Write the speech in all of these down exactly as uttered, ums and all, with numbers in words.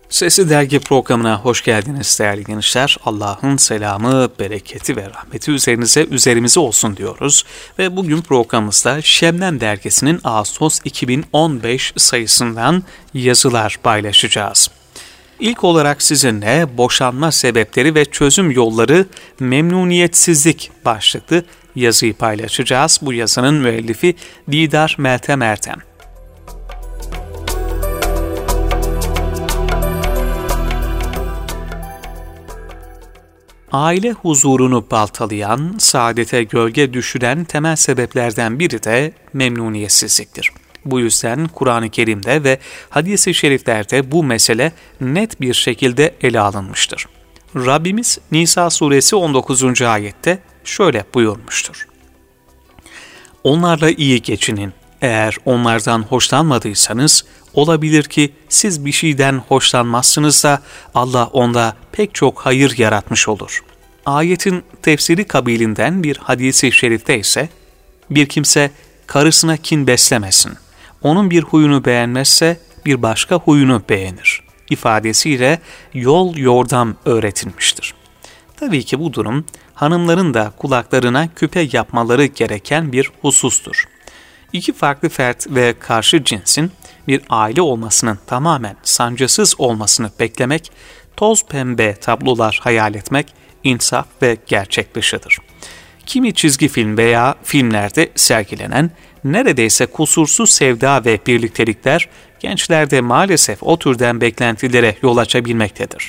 Sesi Dergi programına hoş geldiniz değerli gençler. Allah'ın selamı, bereketi ve rahmeti üzerinize, üzerimize olsun diyoruz. Ve bugün programımızda Şebnem Dergisi'nin Ağustos iki bin on beş sayısından yazılar paylaşacağız. İlk olarak sizinle boşanma sebepleri ve çözüm yolları memnuniyetsizlik başlıklı yazıyı paylaşacağız. Bu yazının müellifi Didar Meltem Ertem. Aile huzurunu baltalayan, saadete gölge düşüren temel sebeplerden biri de memnuniyetsizliktir. Bu yüzden Kur'an-ı Kerim'de ve hadis-i şeriflerde bu mesele net bir şekilde ele alınmıştır. Rabbimiz Nisa suresi on dokuzuncu ayette şöyle buyurmuştur. Onlarla iyi geçinin. Eğer onlardan hoşlanmadıysanız, olabilir ki siz bir şeyden hoşlanmazsınız da Allah onda pek çok hayır yaratmış olur. Ayetin tefsiri kabilinden bir hadis-i şerifte ise, bir kimse karısına kin beslemesin. Onun bir huyunu beğenmezse bir başka huyunu beğenir ifadesiyle yol yordam öğretilmiştir. Tabii ki bu durum hanımların da kulaklarına küpe yapmaları gereken bir husustur. İki farklı fert ve karşı cinsin bir aile olmasının tamamen sancısız olmasını beklemek, toz pembe tablolar hayal etmek, insaf ve gerçek dışıdır. Kimi çizgi film veya filmlerde sergilenen neredeyse kusursuz sevda ve birliktelikler gençlerde maalesef o türden beklentilere yol açabilmektedir.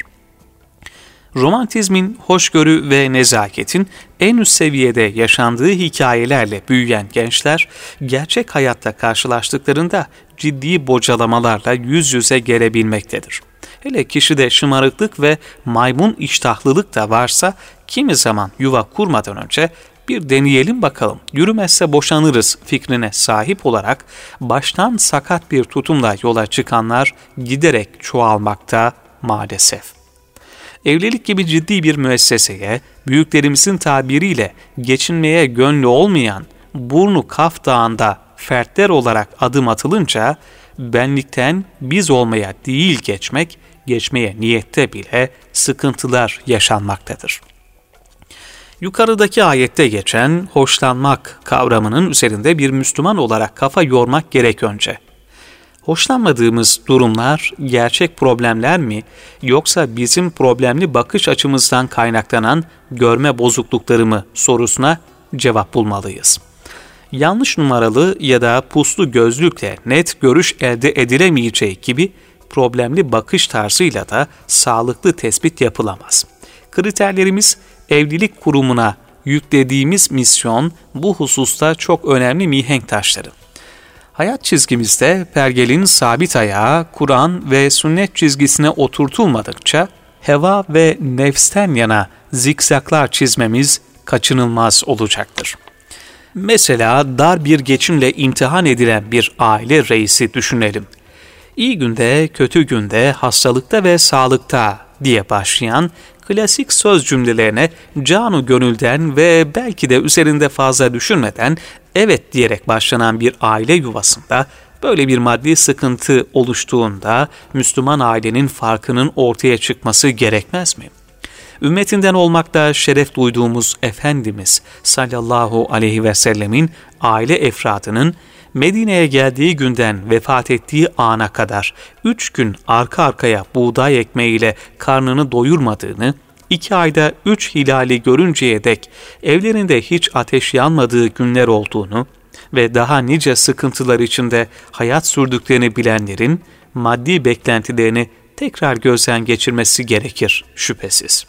Romantizmin, hoşgörü ve nezaketin en üst seviyede yaşandığı hikayelerle büyüyen gençler, gerçek hayatta karşılaştıklarında ciddi bocalamalarla yüz yüze gelebilmektedir. Hele kişide şımarıklık ve maymun iştahlılık da varsa, kimi zaman yuva kurmadan önce bir deneyelim bakalım, yürümezse boşanırız fikrine sahip olarak baştan sakat bir tutumla yola çıkanlar giderek çoğalmakta maalesef. Evlilik gibi ciddi bir müesseseye, büyüklerimizin tabiriyle geçinmeye gönlü olmayan burnu Kaf Dağı'nda fertler olarak adım atılınca, benlikten biz olmaya değil geçmek, geçmeye niyette bile sıkıntılar yaşanmaktadır. Yukarıdaki ayette geçen hoşlanmak kavramının üzerinde bir Müslüman olarak kafa yormak gerek önce. Hoşlanmadığımız durumlar gerçek problemler mi, yoksa bizim problemli bakış açımızdan kaynaklanan görme bozuklukları mı sorusuna cevap bulmalıyız. Yanlış numaralı ya da puslu gözlükle net görüş elde edilemeyeceği gibi problemli bakış tarzıyla da sağlıklı tespit yapılamaz. Kriterlerimiz, evlilik kurumuna yüklediğimiz misyon bu hususta çok önemli mihenk taşları. Hayat çizgimizde pergelin sabit ayağı Kur'an ve sünnet çizgisine oturtulmadıkça heva ve nefsten yana zikzaklar çizmemiz kaçınılmaz olacaktır. Mesela dar bir geçimle imtihan edilen bir aile reisi düşünelim. İyi günde, kötü günde, hastalıkta ve sağlıkta diye başlayan klasik söz cümlelerine canu gönülden ve belki de üzerinde fazla düşünmeden evet diyerek başlanan bir aile yuvasında böyle bir maddi sıkıntı oluştuğunda Müslüman ailenin farkının ortaya çıkması gerekmez mi? Ümmetinden olmakta şeref duyduğumuz Efendimiz sallallahu aleyhi ve sellemin aile efradının Medine'ye geldiği günden vefat ettiği ana kadar üç gün arka arkaya buğday ekmeğiyle karnını doyurmadığını, iki ayda üç hilali görünceye dek evlerinde hiç ateş yanmadığı günler olduğunu ve daha nice sıkıntılar içinde hayat sürdüklerini bilenlerin maddi beklentilerini tekrar gözden geçirmesi gerekir şüphesiz.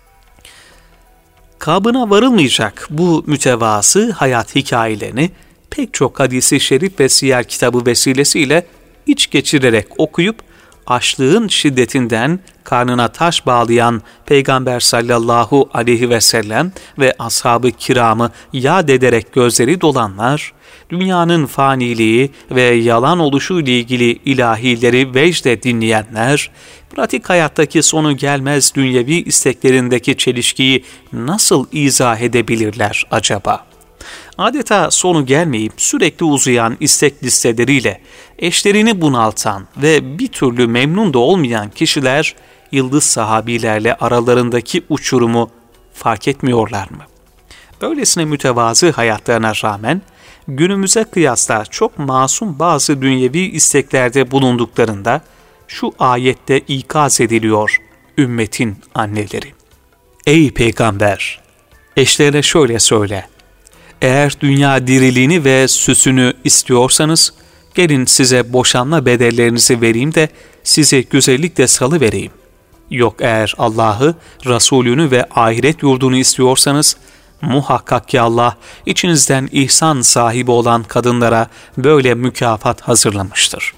Kabına varılmayacak bu mütevazı hayat hikayelerini pek çok hadisi şerif ve siyer kitabı vesilesiyle iç geçirerek okuyup, açlığın şiddetinden karnına taş bağlayan Peygamber sallallahu aleyhi ve sellem ve ashab-ı kiramı yad ederek gözleri dolanlar, dünyanın faniliği ve yalan oluşu ile ilgili ilahileri vecde dinleyenler, pratik hayattaki sonu gelmez dünyevi isteklerindeki çelişkiyi nasıl izah edebilirler acaba? Adeta sonu gelmeyip sürekli uzayan istek listeleriyle eşlerini bunaltan ve bir türlü memnun da olmayan kişiler yıldız sahabilerle aralarındaki uçurumu fark etmiyorlar mı? Böylesine mütevazı hayatlarına rağmen günümüze kıyasla çok masum bazı dünyevi isteklerde bulunduklarında şu ayette ikaz ediliyor ümmetin anneleri. Ey peygamber! Eşlerine şöyle söyle. Eğer dünya diriliğini ve süsünü istiyorsanız gelin size boşanma bedellerinizi vereyim de size güzellikle salıvereyim. Yok eğer Allah'ı, Resulünü ve ahiret yurdunu istiyorsanız muhakkak ki Allah içinizden ihsan sahibi olan kadınlara böyle mükafat hazırlamıştır.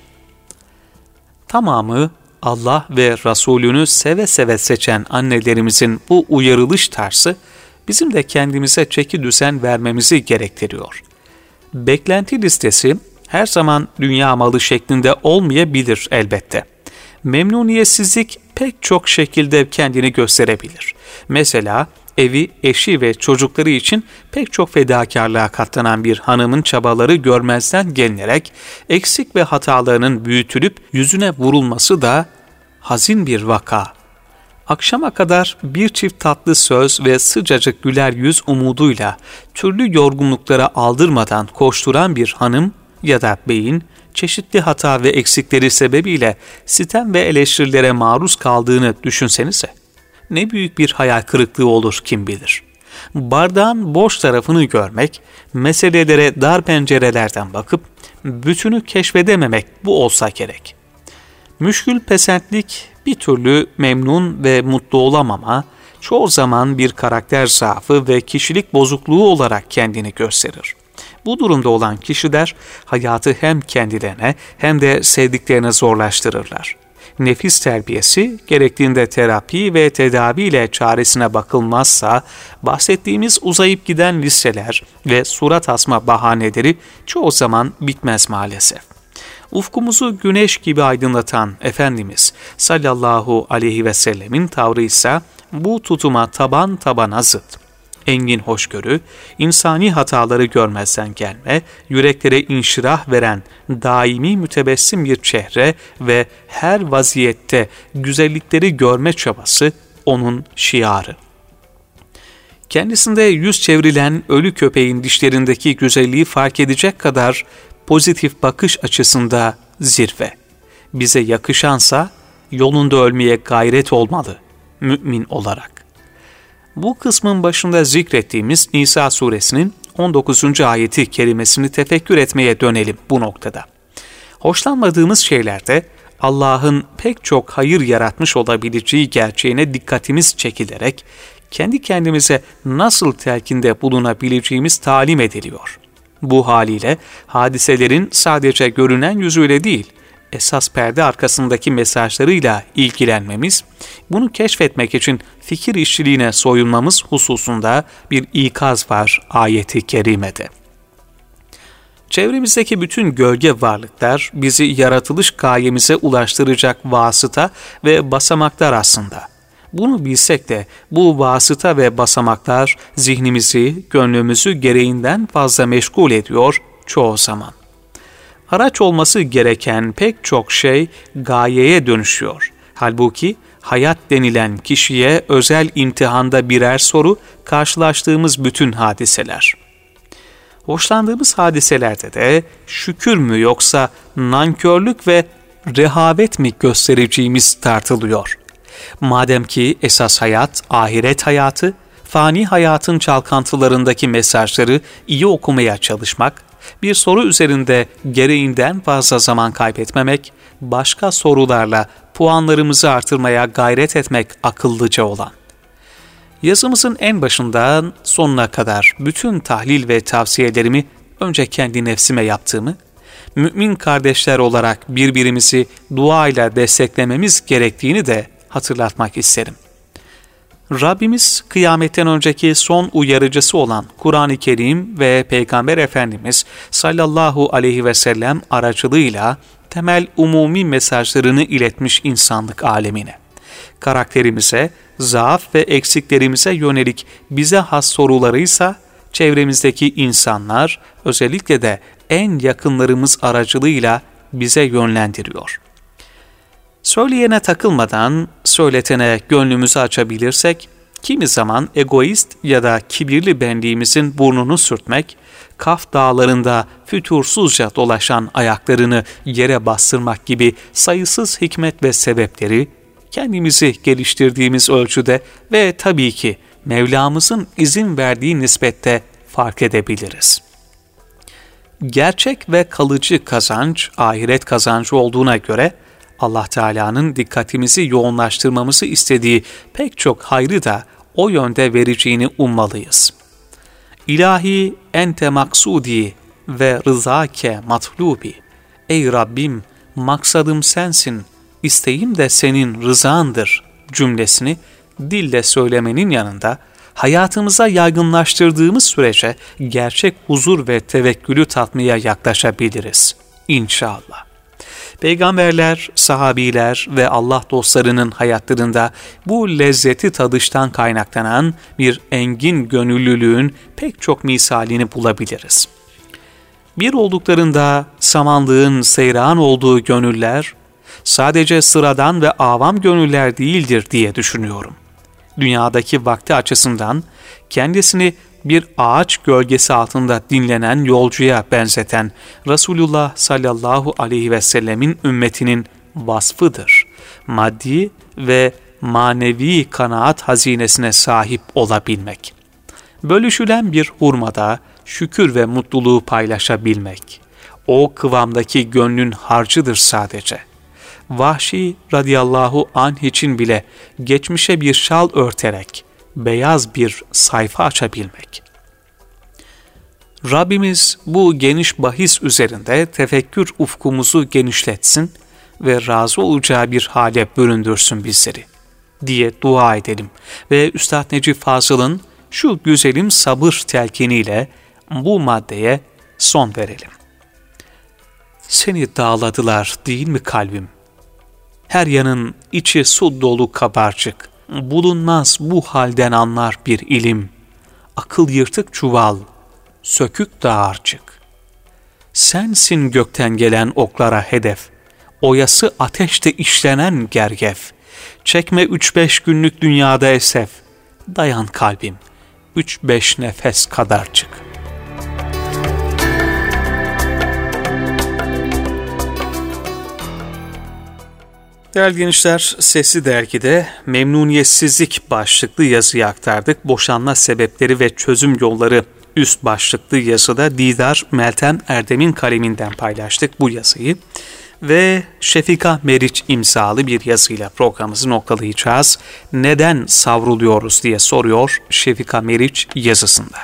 Tamamı Allah ve Resulünü seve seve seçen annelerimizin bu uyarılış tarzı bizim de kendimize çeki düzen vermemizi gerektiriyor. Beklenti listesi her zaman dünya malı şeklinde olmayabilir elbette. Memnuniyetsizlik pek çok şekilde kendini gösterebilir. Mesela evi, eşi ve çocukları için pek çok fedakarlığa katlanan bir hanımın çabaları görmezden gelinerek eksik ve hatalarının büyütülüp yüzüne vurulması da hazin bir vaka. Akşama kadar bir çift tatlı söz ve sıcacık güler yüz umuduyla türlü yorgunluklara aldırmadan koşturan bir hanım ya da beyin çeşitli hata ve eksikleri sebebiyle sitem ve eleştirilere maruz kaldığını düşünsenize. Ne büyük bir hayal kırıklığı olur kim bilir. Bardağın boş tarafını görmek, meselelere dar pencerelerden bakıp bütünü keşfedememek bu olsa gerek. Müşkül pesentlik, bir türlü memnun ve mutlu olamama, çoğu zaman bir karakter zaafı ve kişilik bozukluğu olarak kendini gösterir. Bu durumda olan kişiler hayatı hem kendilerine hem de sevdiklerine zorlaştırırlar. Nefis terbiyesi, gerektiğinde terapi ve tedaviyle çaresine bakılmazsa, bahsettiğimiz uzayıp giden listeler ve surat asma bahaneleri çoğu zaman bitmez maalesef. Ufkumuzu güneş gibi aydınlatan Efendimiz sallallahu aleyhi ve sellemin tavrı ise bu tutuma taban tabana zıt. Engin hoşgörü, insani hataları görmezden gelme, yüreklere inşirah veren daimi mütebessim bir çehre ve her vaziyette güzellikleri görme çabası onun şiarı. Kendisinde yüz çevrilen ölü köpeğin dişlerindeki güzelliği fark edecek kadar pozitif bakış açısında zirve. Bize yakışansa yolunda ölmeye gayret olmalı mümin olarak. Bu kısmın başında zikrettiğimiz Nisa suresinin on dokuzuncu ayeti kerimesini tefekkür etmeye dönelim bu noktada. Hoşlanmadığımız şeylerde Allah'ın pek çok hayır yaratmış olabileceği gerçeğine dikkatimiz çekilerek kendi kendimize nasıl telkinde bulunabileceğimiz talim ediliyor. Bu haliyle hadiselerin sadece görünen yüzüyle değil, esas perde arkasındaki mesajlarıyla ilgilenmemiz, bunu keşfetmek için fikir işçiliğine soyunmamız hususunda bir ikaz var ayeti kerimede. Çevremizdeki bütün gölge varlıklar bizi yaratılış gayemize ulaştıracak vasıta ve basamaklar aslında. Bunu bilsek de bu vasıta ve basamaklar zihnimizi, gönlümüzü gereğinden fazla meşgul ediyor çoğu zaman. Araç olması gereken pek çok şey gayeye dönüşüyor. Halbuki hayat denilen kişiye özel imtihanda birer soru, karşılaştığımız bütün hadiseler. Hoşlandığımız hadiselerde de şükür mü yoksa nankörlük ve rehavet mi göstereceğimiz tartılıyor. Madem ki esas hayat ahiret hayatı, fani hayatın çalkantılarındaki mesajları iyi okumaya çalışmak, bir soru üzerinde gereğinden fazla zaman kaybetmemek, başka sorularla puanlarımızı artırmaya gayret etmek akıllıca olan. Yazımızın en başından sonuna kadar bütün tahlil ve tavsiyelerimi önce kendi nefsime yaptığımı, mümin kardeşler olarak birbirimizi duayla desteklememiz gerektiğini de hatırlatmak isterim. Rabbimiz kıyametten önceki son uyarıcısı olan Kur'an-ı Kerim ve Peygamber Efendimiz sallallahu aleyhi ve sellem aracılığıyla temel umumi mesajlarını iletmiş insanlık alemine. Karakterimize, zaaf ve eksiklerimize yönelik bize has sorularıysa çevremizdeki insanlar, özellikle de en yakınlarımız aracılığıyla bize yönlendiriyor. Söyleyene takılmadan söyletene gönlümüzü açabilirsek, kimi zaman egoist ya da kibirli benliğimizin burnunu sürtmek, Kaf dağlarında fütursuzca dolaşan ayaklarını yere bastırmak gibi sayısız hikmet ve sebepleri, kendimizi geliştirdiğimiz ölçüde ve tabii ki Mevlamızın izin verdiği nispette fark edebiliriz. Gerçek ve kalıcı kazanç, ahiret kazancı olduğuna göre, Allah Teala'nın dikkatimizi yoğunlaştırmamızı istediği pek çok hayrı da o yönde vereceğini ummalıyız. İlahi ente maksudi ve rızake matlubi. Ey Rabbim, maksadım sensin, isteğim de senin rızandır cümlesini dille söylemenin yanında, hayatımıza yaygınlaştırdığımız sürece gerçek huzur ve tevekkülü tatmaya yaklaşabiliriz İnşallah. Peygamberler, sahabiler ve Allah dostlarının hayatlarında bu lezzeti tadıştan kaynaklanan bir engin gönüllülüğün pek çok misalini bulabiliriz. Bir olduklarında samanlığın seyran olduğu gönüller, sadece sıradan ve avam gönüller değildir diye düşünüyorum. Dünyadaki vakti açısından kendisini bir ağaç gölgesi altında dinlenen yolcuya benzeten Resulullah sallallahu aleyhi ve sellemin ümmetinin vasfıdır. Maddi ve manevi kanaat hazinesine sahip olabilmek. Bölüşülen bir hurmada şükür ve mutluluğu paylaşabilmek. O kıvamdaki gönlün harcıdır sadece. Vahşi radıyallahu anh için bile geçmişe bir şal örterek beyaz bir sayfa açabilmek. Rabbimiz bu geniş bahis üzerinde tefekkür ufkumuzu genişletsin ve razı olacağı bir hale büründürsün bizleri diye dua edelim ve Üstad Necip Fazıl'ın şu güzelim sabır telkiniyle bu maddeye son verelim. Seni dağladılar değil mi kalbim? Her yanın içi su dolu kabarcık. Bulunmaz bu halden anlar bir ilim. Akıl yırtık çuval, sökük dağarcık. Sensin gökten gelen oklara hedef. Oyası ateşte işlenen gergef. Çekme üç beş günlük dünyada esef. Dayan kalbim, üç beş nefes kadarcık. Değerli gençler, Sesli Dergi'de memnuniyetsizlik başlıklı yazıyı aktardık. Boşanma sebepleri ve çözüm yolları üst başlıklı yazıda Didar Meltem Erdem'in kaleminden paylaştık bu yazıyı. Ve Şefika Meriç imzalı bir yazıyla programımızı noktalayacağız. Neden savruluyoruz diye soruyor Şefika Meriç yazısında.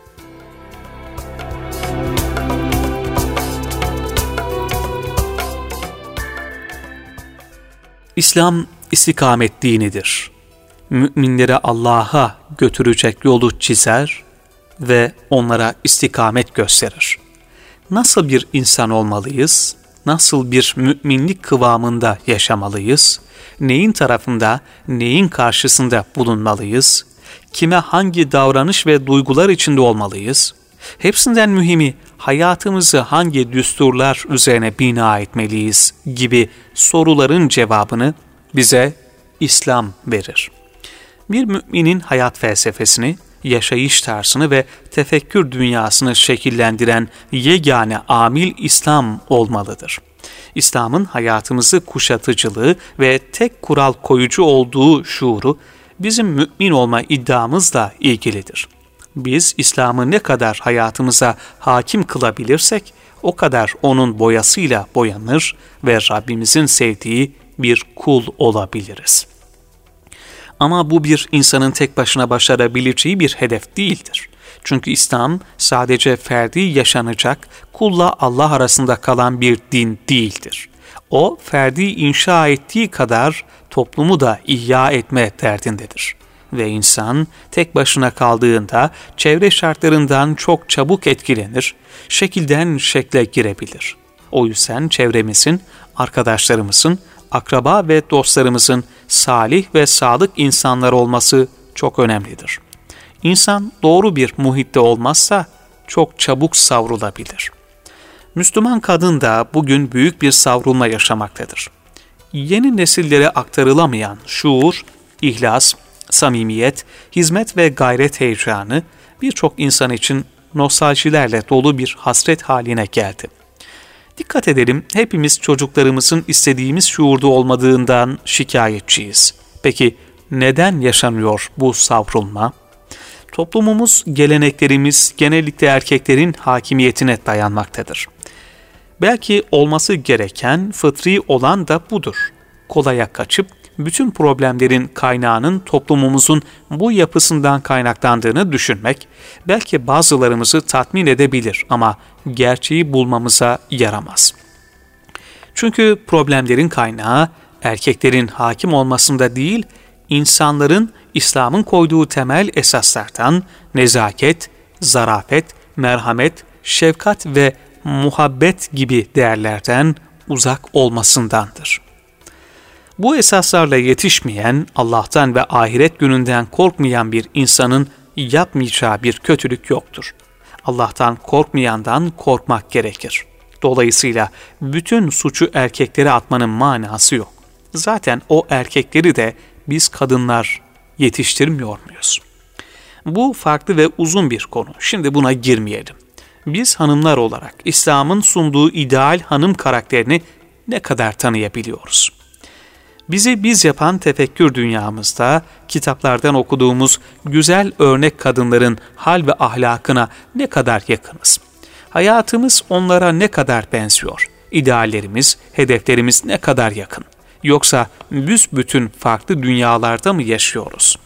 İslam istikamet dinidir. Müminlere Allah'a götürecek yolu çizer ve onlara istikamet gösterir. Nasıl bir insan olmalıyız? Nasıl bir müminlik kıvamında yaşamalıyız? Neyin tarafında, neyin karşısında bulunmalıyız? Kime hangi davranış ve duygular içinde olmalıyız? Hepsinden mühimi, hayatımızı hangi düsturlar üzerine bina etmeliyiz gibi soruların cevabını bize İslam verir. Bir müminin hayat felsefesini, yaşayış tarzını ve tefekkür dünyasını şekillendiren yegane amil İslam olmalıdır. İslam'ın hayatımızı kuşatıcılığı ve tek kural koyucu olduğu şuuru bizim mümin olma iddiamızla ilgilidir. Biz İslam'ı ne kadar hayatımıza hakim kılabilirsek o kadar onun boyasıyla boyanır ve Rabbimizin sevdiği bir kul olabiliriz. Ama bu bir insanın tek başına başarabileceği bir hedef değildir. Çünkü İslam sadece ferdi yaşanacak, kulla Allah arasında kalan bir din değildir. O ferdi inşa ettiği kadar toplumu da ihya etme derdindedir. Ve insan tek başına kaldığında çevre şartlarından çok çabuk etkilenir, şekilden şekle girebilir. O yüzden çevremizin, arkadaşlarımızın, akraba ve dostlarımızın salih ve sadık insanlar olması çok önemlidir. İnsan doğru bir muhitte olmazsa çok çabuk savrulabilir. Müslüman kadın da bugün büyük bir savrulma yaşamaktadır. Yeni nesillere aktarılamayan şuur, ihlas, samimiyet, hizmet ve gayret heyecanı birçok insan için nostaljilerle dolu bir hasret haline geldi. Dikkat edelim, hepimiz çocuklarımızın istediğimiz şuurda olmadığından şikayetçiyiz. Peki neden yaşanıyor bu savrulma? Toplumumuz, geleneklerimiz genellikle erkeklerin hakimiyetine dayanmaktadır. Belki olması gereken, fıtri olan da budur. Kolaya kaçıp bütün problemlerin kaynağının toplumumuzun bu yapısından kaynaklandığını düşünmek, belki bazılarımızı tatmin edebilir ama gerçeği bulmamıza yaramaz. Çünkü problemlerin kaynağı erkeklerin hakim olmasında değil, insanların İslam'ın koyduğu temel esaslardan nezaket, zarafet, merhamet, şefkat ve muhabbet gibi değerlerden uzak olmasındandır. Bu esaslarla yetişmeyen, Allah'tan ve ahiret gününden korkmayan bir insanın yapmayacağı bir kötülük yoktur. Allah'tan korkmayandan korkmak gerekir. Dolayısıyla bütün suçu erkeklere atmanın manası yok. Zaten o erkekleri de biz kadınlar yetiştirmiyor muyuz? Bu farklı ve uzun bir konu. Şimdi buna girmeyelim. Biz hanımlar olarak İslam'ın sunduğu ideal hanım karakterini ne kadar tanıyabiliyoruz? Bizi biz yapan tefekkür dünyamızda kitaplardan okuduğumuz güzel örnek kadınların hal ve ahlakına ne kadar yakınız? Hayatımız onlara ne kadar benziyor? İdeallerimiz, hedeflerimiz ne kadar yakın? Yoksa büsbütün farklı dünyalarda mı yaşıyoruz?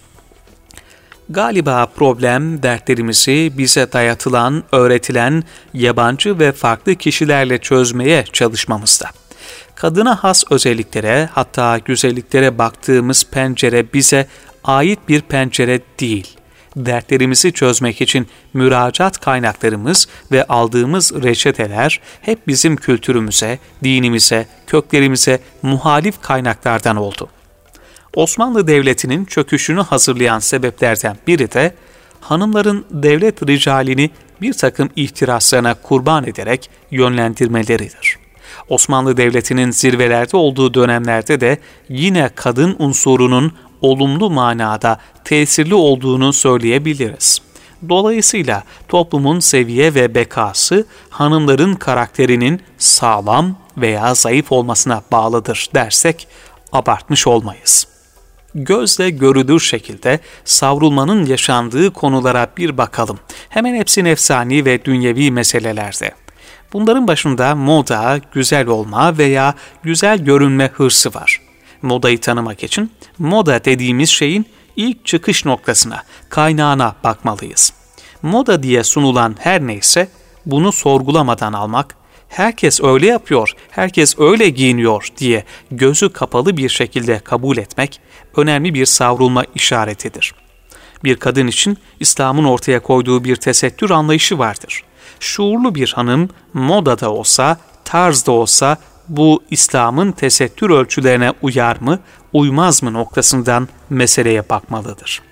Galiba problem dertlerimizi bize dayatılan, öğretilen yabancı ve farklı kişilerle çözmeye çalışmamızda. Kadına has özelliklere, hatta güzelliklere baktığımız pencere bize ait bir pencere değil. Dertlerimizi çözmek için müracaat kaynaklarımız ve aldığımız reçeteler hep bizim kültürümüze, dinimize, köklerimize muhalif kaynaklardan oldu. Osmanlı Devleti'nin çöküşünü hazırlayan sebeplerden biri de hanımların devlet ricalini bir takım ihtiraslarına kurban ederek yönlendirmeleridir. Osmanlı Devleti'nin zirvelerde olduğu dönemlerde de yine kadın unsurunun olumlu manada tesirli olduğunu söyleyebiliriz. Dolayısıyla toplumun seviye ve bekası hanımların karakterinin sağlam veya zayıf olmasına bağlıdır dersek abartmış olmayız. Gözle görülür şekilde savrulmanın yaşandığı konulara bir bakalım. Hemen hepsi nefsani ve dünyevi meselelerde. Bunların başında moda, güzel olma veya güzel görünme hırsı var. Modayı tanımak için moda dediğimiz şeyin ilk çıkış noktasına, kaynağına bakmalıyız. Moda diye sunulan her neyse bunu sorgulamadan almak, herkes öyle yapıyor, herkes öyle giyiniyor diye gözü kapalı bir şekilde kabul etmek önemli bir savrulma işaretidir. Bir kadın için İslam'ın ortaya koyduğu bir tesettür anlayışı vardır. Şuurlu bir hanım modada olsa, tarzda olsa bu İslam'ın tesettür ölçülerine uyar mı, uymaz mı noktasından meseleye bakmalıdır.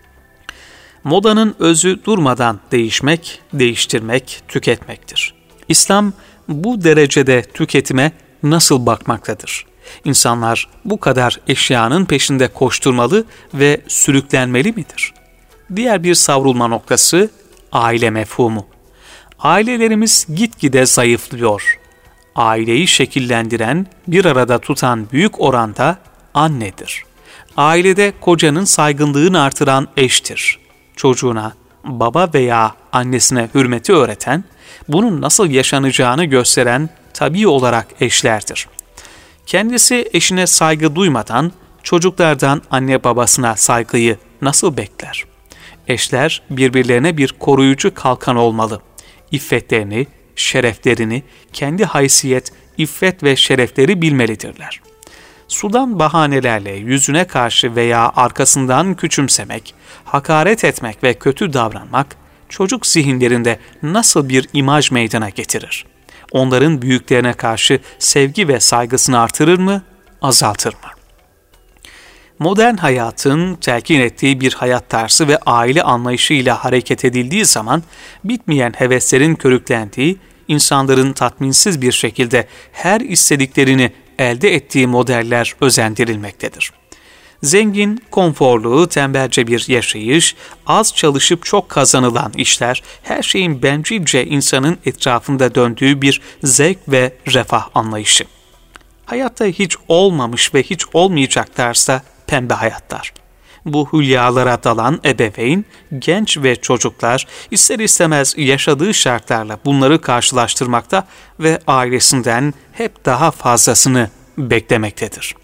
Modanın özü durmadan değişmek, değiştirmek, tüketmektir. İslam bu derecede tüketime nasıl bakmaktadır? İnsanlar bu kadar eşyanın peşinde koşturmalı ve sürüklenmeli midir? Diğer bir savrulma noktası aile mefhumu. Ailelerimiz gitgide zayıflıyor. Aileyi şekillendiren, bir arada tutan büyük oranda annedir. Ailede kocanın saygınlığını artıran eştir. Çocuğuna, baba veya annesine hürmeti öğreten, bunun nasıl yaşanacağını gösteren tabii olarak eşlerdir. Kendisi eşine saygı duymadan çocuklardan anne babasına saygıyı nasıl bekler? Eşler birbirlerine bir koruyucu kalkan olmalı. İffetlerini, şereflerini, kendi haysiyet, iffet ve şerefleri bilmelidirler. Sudan bahanelerle yüzüne karşı veya arkasından küçümsemek, hakaret etmek ve kötü davranmak, çocuk zihinlerinde nasıl bir imaj meydana getirir? Onların büyüklerine karşı sevgi ve saygısını artırır mı, azaltır mı? Modern hayatın telkin ettiği bir hayat tarzı ve aile anlayışıyla hareket edildiği zaman bitmeyen heveslerin körüklendiği, insanların tatminsiz bir şekilde her istediklerini elde ettiği modeller özendirilmektedir. Zengin, konforlu, tembelce bir yaşayış, az çalışıp çok kazanılan işler, her şeyin bencilce insanın etrafında döndüğü bir zevk ve refah anlayışı. Hayatta hiç olmamış ve hiç olmayacak tarzda pembe hayatlar. Bu hülyalara dalan ebeveyn, genç ve çocuklar ister istemez yaşadığı şartlarla bunları karşılaştırmakta ve ailesinden hep daha fazlasını beklemektedir.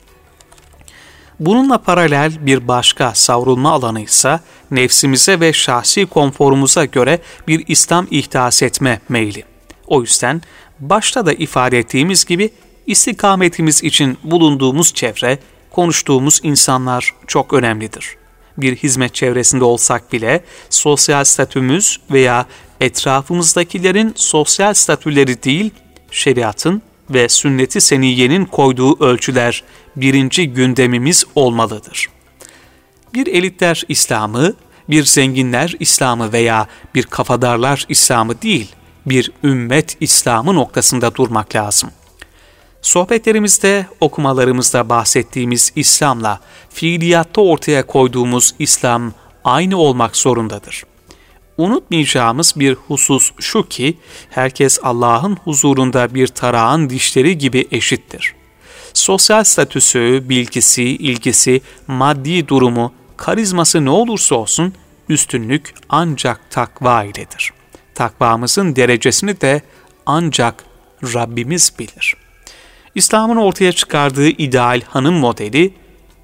Bununla paralel bir başka savrulma alanı ise nefsimize ve şahsi konforumuza göre bir İslam ihdas etme meyli. O yüzden başta da ifade ettiğimiz gibi istikametimiz için bulunduğumuz çevre, konuştuğumuz insanlar çok önemlidir. Bir hizmet çevresinde olsak bile sosyal statümüz veya etrafımızdakilerin sosyal statüleri değil, şeriatın ve sünnet-i seniyyenin koyduğu ölçüler birinci gündemimiz olmalıdır. Bir elitler İslam'ı, bir zenginler İslam'ı veya bir kafadarlar İslam'ı değil, bir ümmet İslam'ı noktasında durmak lazım. Sohbetlerimizde, okumalarımızda bahsettiğimiz İslam'la fiiliyatta ortaya koyduğumuz İslam aynı olmak zorundadır. Unutmayacağımız bir husus şu ki, herkes Allah'ın huzurunda bir tarağın dişleri gibi eşittir. Sosyal statüsü, bilgisi, ilgisi, maddi durumu, karizması ne olursa olsun üstünlük ancak takva iledir. Takvamızın derecesini de ancak Rabbimiz bilir. İslam'ın ortaya çıkardığı ideal hanım modeli,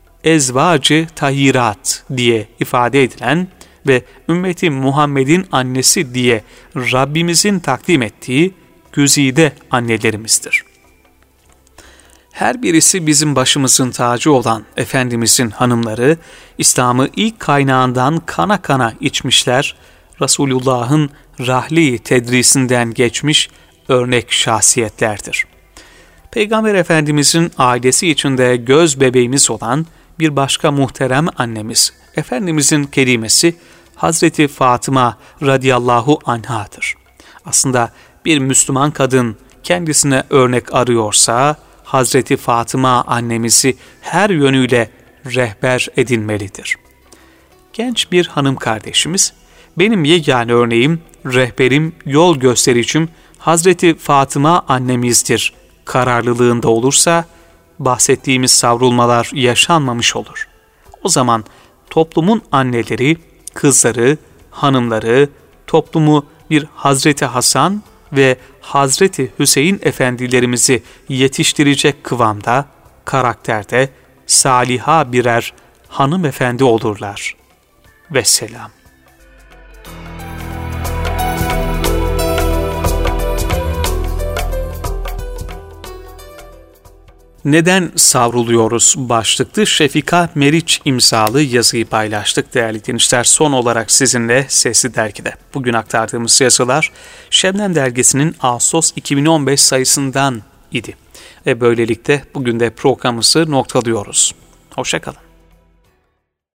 ezvacı tahirat diye ifade edilen ve ümmeti Muhammed'in annesi diye Rabbimizin takdim ettiği güzide annelerimizdir. Her birisi bizim başımızın tacı olan Efendimizin hanımları, İslam'ı ilk kaynağından kana kana içmişler, Resulullah'ın rahli tedrisinden geçmiş örnek şahsiyetlerdir. Peygamber Efendimizin ailesi içinde göz bebeğimiz olan bir başka muhterem annemiz, Efendimizin kerimesi Hazreti Fatıma radıyallahu anhadır. Aslında bir Müslüman kadın kendisine örnek arıyorsa, Hazreti Fatıma annemizi her yönüyle rehber edinmelidir. Genç bir hanım kardeşimiz, benim yegane örneğim, rehberim, yol göstericim Hazreti Fatıma annemizdir kararlılığında olursa, bahsettiğimiz savrulmalar yaşanmamış olur. O zaman toplumun anneleri, kızları, hanımları, toplumu bir Hazreti Hasan ve Hazreti Hüseyin efendilerimizi yetiştirecek kıvamda, karakterde, saliha birer hanımefendi olurlar. Vesselam. Neden savruluyoruz başlıklı Şefika Meriç imzalı yazıyı paylaştık değerli dinleyiciler. Son olarak sizinle Sesli Dergi'de. Bugün aktardığımız yazılar Şebnem Dergisi'nin Ağustos iki bin on beş sayısından idi. Ve böylelikle bugün de programımızı noktalıyoruz. Hoşça kalın.